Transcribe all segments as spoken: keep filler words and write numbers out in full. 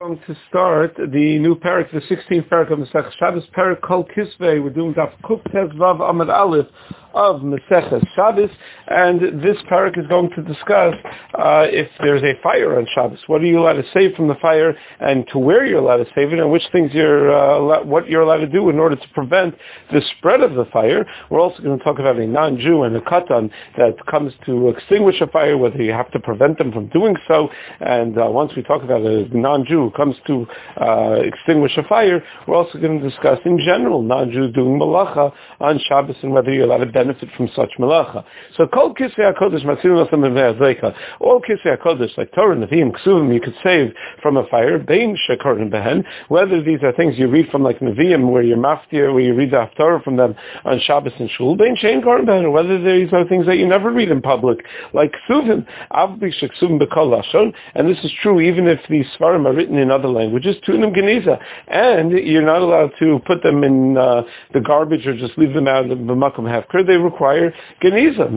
Going to start the new parak, the sixteenth parak of Masechah Shabbos, parak Kol Kisvei. We're doing Daf Kuf Tes Vav Amud Aleph of Masechah Shabbos, and this parak is going to discuss uh, if there's a fire on Shabbos, what are you allowed to save from the fire, and to where you're allowed to save it, and which things you're uh, allowed, what you're allowed to do in order to prevent the spread of the fire. We're also going to talk about a non-Jew and a katan that comes to extinguish a fire, whether you have to prevent them from doing so. And uh, once we talk about a non-Jew comes to uh, extinguish a fire, we're also going to discuss in general non-Jews doing malacha on Shabbos and whether you're allowed to benefit from such malacha. So Kol Kisvei HaKodesh Matzilin Lasam Ve'Azleika, all Kisvei HaKodesh like Torah, Nevi'im, Ksuvim, you could save from a fire, Bein Shekorin Behen, whether these are things you read from like Nevi'im, where you're maftir, where you read the Haftarah from them on Shabbos and Shul, Bein Shein Korin Behen, or whether these are things that you never read in public, like Ksuvim, Avbi Sheksuvim B'Kol Lashon, and this is true even if these Svarim are written in other languages, tunim geniza, and you're not allowed to put them in uh, the garbage or just leave them out of the makom hafker. They require geniza.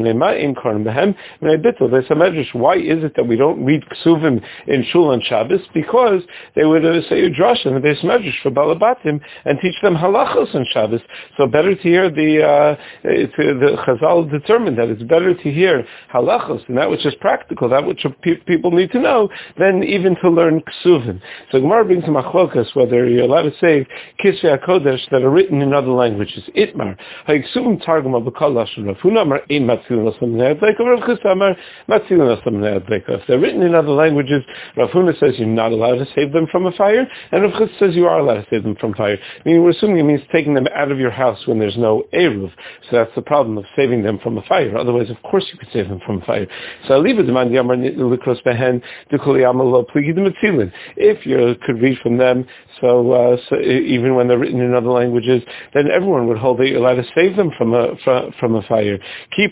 Why is it that we don't read ksuvim in shul on Shabbos? Because they would uh, say a drush in the Beis Medrash for balabatim and teach them halachos on Shabbos. So better to hear the uh, to, the Chazal determined that it's better to hear halachos and that which is practical, that which pe- people need to know, than even to learn ksuvim. So Gemara brings a machlokas whether you're allowed to say Kisvei HaKodesh that are written in other languages. Itmar ha'ksuvim targum abukal lashon Rav Huna amar ein matzilin lasam ne'adleika, Rav Chisda amar matzilin lasam ne'adleika. If they're written in other languages, Rav Huna says you're not allowed to save them from a fire, and Rav Chisda says you are allowed to save them from fire. I mean, we're assuming it means taking them out of your house when there's no eruv. So that's the problem of saving them from a fire. Otherwise, of course, you could save them from a fire. So I leave it demand yamar likros behen dukuli amalo pligi the matzilin. If you could read from them, so, uh, so even when they're written in other languages, then everyone would hold that you're allowed to save them from a from, from a fire. Keep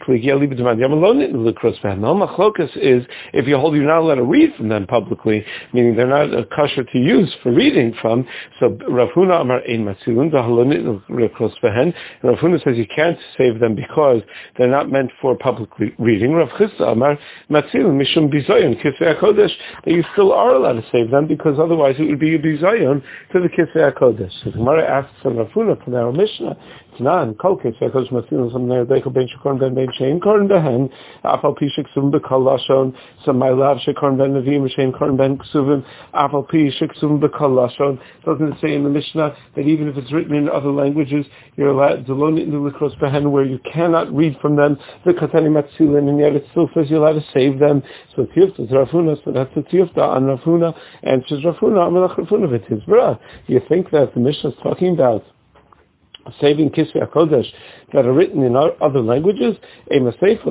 machlokas is if you hold you're not allowed to read from them publicly, meaning they're not a kosher to use for reading from. So Rav Huna amar ein matzilun dahalonit likros behen. Rav Huna says you can't save them because they're not meant for public reading. Rav Chisda amar matzilun mishum bizayon kisvei HaKodesh, that you still are allowed to save them because otherwise it would be a bizayon to the Kisvei HaKodesh. So the Gemara asks on Rav Huna from our Mishnah, it's not in Kol Kisvei HaKodesh Matzilin Lasam Ne'adleika Bein Shekorin Ben Bein Shein Korin Behen Afal Pi Sheksuvim B'Kol Lashon Samaylav Shekorin Ben Nevi'im Shein Korin Ben Ksuvim Afal Pi Sheksuvim B'Kol Lashon. Doesn't it say in the Mishnah that even if it's written in other languages, you're allowed to learn it in the Likros Behen where you cannot read from them the Katani Matzilin, and yet it still says you're allowed to save them. So Tiyufta is Rav Huna, so that's the Tiyufta on Rav Huna, and says Rav Huna Amalach Rav Huna V'Tizbra. You think that the Mishnah is talking about saving Kisvei HaKodesh that are written in other languages? The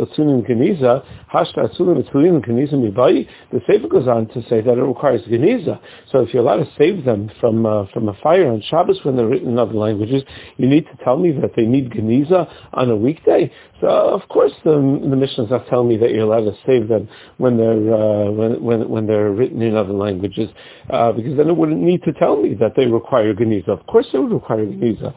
Sefer goes on to say that it requires Geniza. So if you're allowed to save them from uh, from a fire on Shabbos when they're written in other languages, you need to tell me that they need Geniza on a weekday. So of course the, the Mishnah is not telling me that you're allowed to save them when they're uh, when, when when they're written in other languages, uh, because then it wouldn't need to tell me that they require Geniza. Of course they would require Geniza.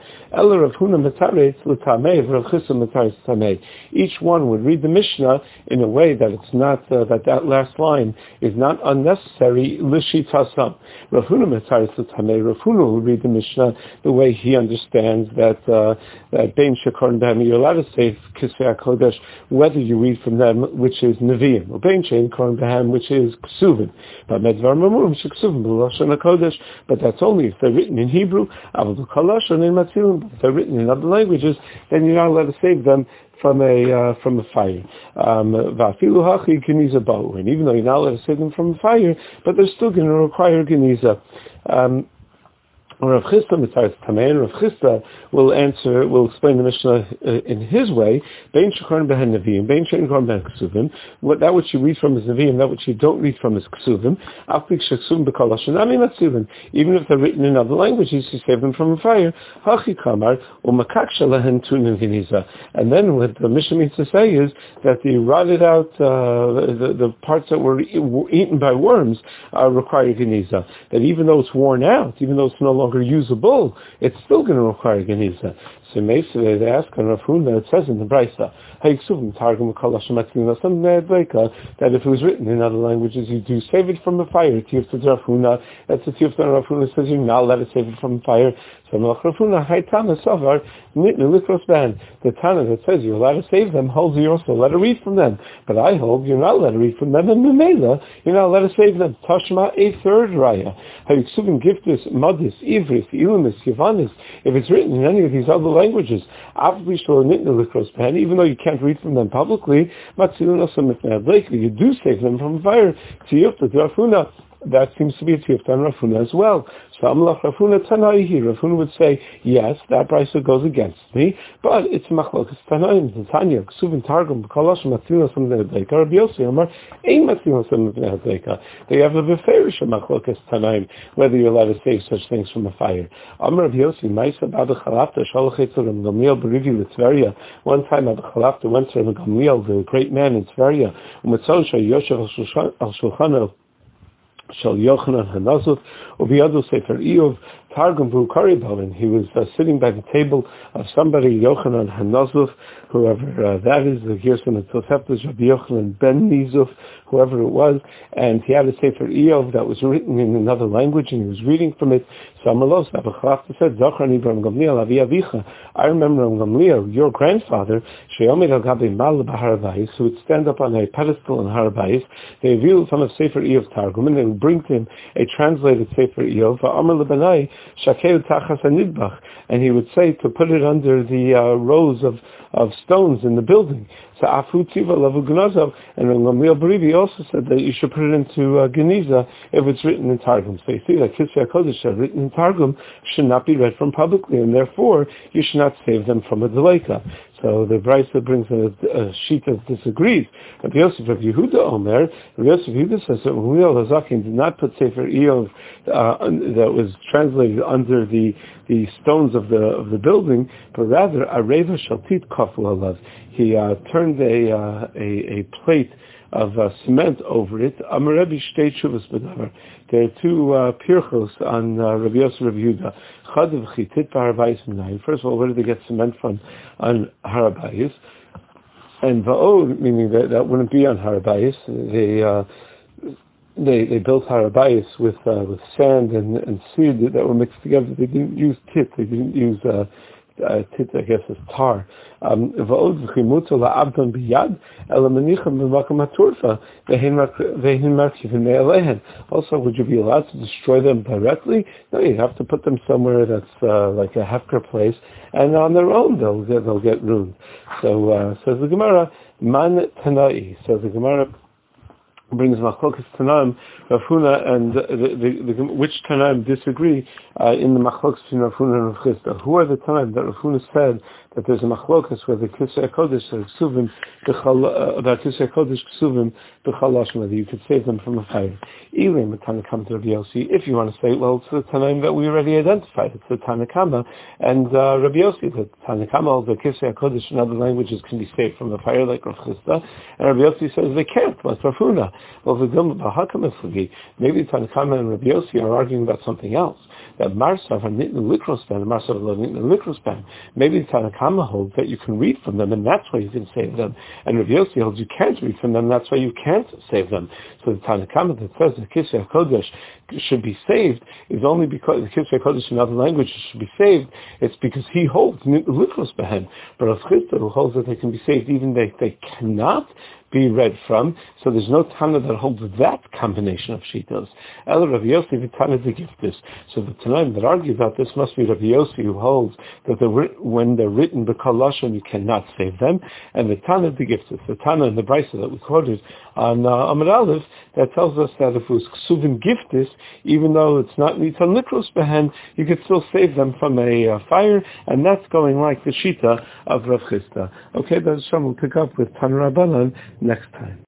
Each one would read the Mishnah in a way that it's not uh, that that last line is not unnecessary. Lishitasam. Rav Huna Metaris L'Tamei. Rav Huna will read the Mishnah the way he understands that uh, that Bein Shekorin Behen you're allowed to save Kisvei HaKodesh whether you read from them, which is Nevi'im, or Bein Shein Korin Behen, which is Ksuvim. But Medvar Mamurim Sheksuvim B'Lashon HaKodesh. But that's only if they're written in Hebrew. Avol B'Kol Lashon in Matzilin. If they're written in other languages, then you're not allowed to save them from a uh, from a fire. Um, and even though you're not allowed to save them from a fire, but they're still going to require geniza. Um, Rav Chisda Mitzaris Tamei, Rav Chisda will answer, will explain the Mishnah uh, in his way. Bein Shekorin Behen Nevi'im, Bein Shein Korin Behen Ksuvim. What that which you read from is Nevi'im, that which you don't read from is Ksuvim. Aflik Sheksuvim B'Kol Lashon Ami Matzilin. Even if they're written in other languages, you save them from a fire. Hachi Kamar U'Makak Shalahen Tunim Geniza. And then what the Mishnah means to say is that the rotted out uh, the, the parts that were eaten by worms uh, require Geniza. That even though it's worn out, even though it's no longer longer usable, it's still going to require Geniza. So Meisvei, they ask on Rav Huna, it says in the Brisa, that if it was written in other languages, you do save it from the fire. Tiyufta Rav Huna, that's the Tiyufta Rav Huna says you're not allowed to save it from the fire. So Rav Huna, Haitana Savar, the Tana that says you're allowed to save them holds you're also allowed to read from them. But I hold you're not allowed to read from them, and Memela, you're not allowed to save them. Tashma, a third raya. Hayiksuvim Giftis, Madis, Ivris, Ilamis, Yavanis, if it's written in any of these other languages, even though you can't read from them publicly, you do save them from fire. That seems to be a tiyufta on Rav Huna as well. So Amlach Rav Huna Tanai here. Rav Huna would say, yes, that brisa goes against me, but it's machlokas Tanaim, Tanya, Ksuvin Targum, Kalash Matzilas and Nedeka, Rabbi Yossi Amar, Ein Matzilas and Nedeka. They have a beferish machlokas Tanaim, whether you're allowed to save such things from a fire. Amar Rabbi Yossi, Maisa Bada Chalafta, Shalachet Ram Gamliel Berivi Litzveria. One time Abba Chalafta went to Ram Gamliel, the great man in Tveria, Umetzon Shah Yoshev Al Shulchan Shal Yochanan Hanazov, Ubiyadu Sefer Iyov, Targum Vukaribavan. He was uh, sitting by the table of somebody, Yochanan Hanazov, whoever uh, that is, the Gerson and Toseftas, Rabbi Yochanan Ben Nizov, whoever it was, and he had a Sefer Iyov that was written in another language, and he was reading from it. So Amalos, Abba Chalafta said, Zachrani Ram Gamliel, Avi Avicha, I remember Ram Gamliel, your grandfather, Sheomid Al Gabi Mal B'Harabayis, who would stand up on a pedestal in Harabayis. They revealed some of Sefer Iyov Targum, and they would bring to him a translated Sefer Iyov, Amar Lebanai, Shakeu Tachas Anidbach, and he would say to put it under the uh, rows of, of stones in the building. So Afu Tiva Lavu Gnazav, and Gamliel Berivi also said that you should put it into uh, Geniza if it's written in Targum. So you see that Kisvei HaKodesh written in Targum should not be read from publicly, and therefore you should not save them from a Deleka. So the Brisa brings a, a sheet that disagrees. Rabbi Yosef of Yehuda Omer, Rabbi Yosef of Yehuda says that Gamliel Hazakin did not put Sefer Iyov uh, that was translated under the, the stones of the of the building, but rather Areva Shaltit Kafu Alav. He uh, turned a, uh, a a plate of uh, cement over it. Amarebi Shtei Shuvas B'davar. There are two uh, pirchos on uh, Rabbi Yosef of Yehuda. Chadav Chitit B'Harabayis Minayim. First of all, where do they get cement from on Harabayis? And Va'od, meaning that that wouldn't be on Harabayis. They uh, they they built Harabayis with uh, with sand and and seed that were mixed together. They didn't use tit. They didn't use uh, Uh, tit, I guess, is tar. Um, also, would you be allowed to destroy them directly? No, you have to put them somewhere that's uh, like a hefker place, and on their own they'll get, they'll get ruined. So uh, says the Gemara, Man Tanai. Says the Gemara, brings Machlokas Tanaim, Rav Huna, and the, the, the, which Tanaim disagree uh, in the Machlokas between Rav Huna and Rav Chisda. Who are the Tanaim that Rav Huna said that there's a Machlokas where the Kisvei HaKodesh are Ksuvim, about Kisvei HaKodesh Ksuvim, B'chalosh, whether you could save them from a fire. Elim, the Tanakama to Rabbi Yossi, if you want to say, well, it's the Tanaim that we already identified, it's the Tanakama, and uh, Rabbi Yossi, the Tanakama, the Kisvei HaKodesh in other languages can be saved from the fire like Rav Chisda, and Rabbi Yossi says they can't, like Rav Huna. Well, maybe Tanakama and Rabbi Yossi are arguing about something else. That Marsav and Nitna Likrospan, Marsav and Nitna Likrospan. Maybe Tanakama holds that you can read from them, and that's why you can save them. And Rabbi Yossi holds you can't read from them, and that's why you can't save them. So the Tanakama that says the Kisvei HaKodesh should be saved is only because the Kisvei HaKodesh in other languages should be saved. It's because he holds Nitna Likrospan. But Rav Chisda, who holds that they can be saved, even they they cannot be read from, so there's no Tana that holds that combination of Shitos. El Rav Yossi v'Tana to give this. So the Tanaim that argue about this must be Rav Yossi, who holds that they're, when they're written b'kol lashon you cannot save them, and the Tana to give this. The Tana in the Brisa that we quoted on uh, Amud Aleph that tells us that if it was Ksuvin Giftis, even though it's not Nitan Likros Behen, you could still save them from a uh, fire, and that's going like the Shita of Rav Chisda. Okay, that's Hashem, we'll pick up with Tan Rabbanan next time.